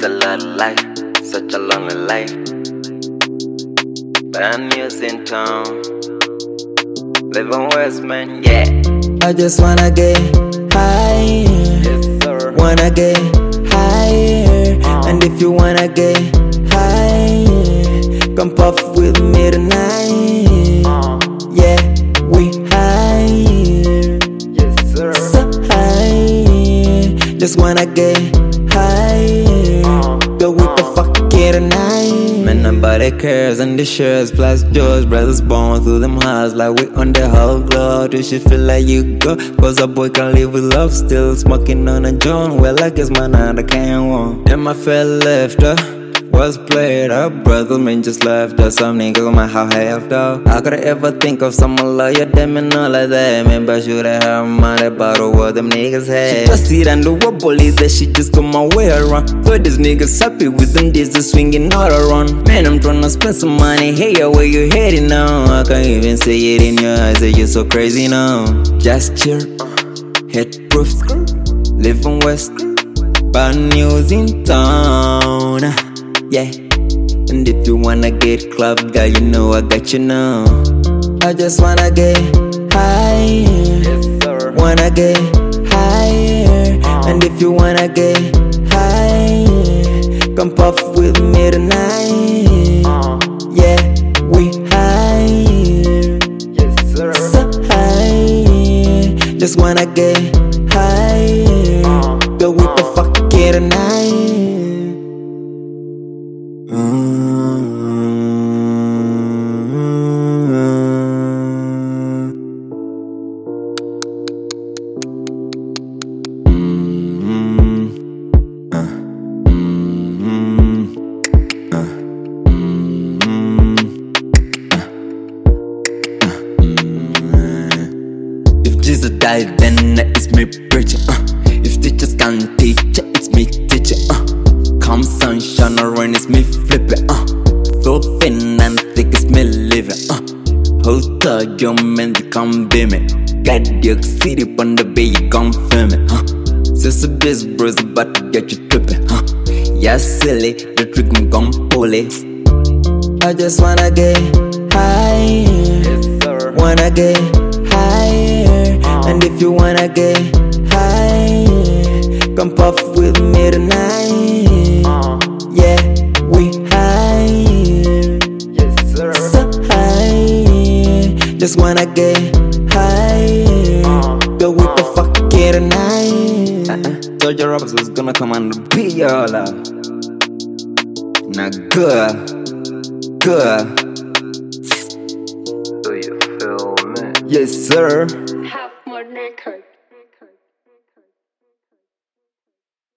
a lot of life, such a lonely life. Bad news in town, living West, man, yeah. I just wanna get higher, Yes, sir. wanna get higher. And if you wanna get higher, come puff with me tonight. Yeah, we higher, Yes, sir. so high. Just wanna get higher, go with the fucking tonight. Man, nobody cares and the shares plus George brothers born through them highs like we on the whole globe. You should feel like you go, cause a boy can live with love, still smoking on a joint. Well, I guess my night I can't want. Then my fell left was played up, brothers man just left us. Some niggas on my how half though. How could I ever think of someone like you, them and all like that? Man, but should I have money about what them niggas had? She just sit and do a bully that she just come my way around. But these niggas happy with them, this is swinging all around. Man, I'm tryna spend some money, hey, where you heading now? I can't even see it in your eyes, that you're so crazy now. Just chill, head proof, living West, bad news in town. Yeah, and if you wanna get clubbed, girl, you know I got you now. I just wanna get higher, Yes, sir. wanna get higher. And if you wanna get higher, come puff with me tonight. Yeah, we higher, Yes, sir. so high. Just wanna get higher, go with the fucking tonight. If Jesus died, then it's me preaching. If teachers can't teach, it's me teaching. Come sunshine or rain, it's me flipping. So thin and thick, it's me living. Hold tight, your man, they come be me. Got the city on the bay, you come film it. Since this bro's about to get you tripping. Yeah, silly, the trick me gon' pull it. I just wanna get higher, Yes, sir. wanna get higher. And if you wanna get higher, come puff with me tonight. Yeah, we higher, Yes, sir. so high. Just wanna get higher, go with the fucking tonight. Told your Roberts was gonna come and be y'all out. Now good. Do you feel me? Yes, sir.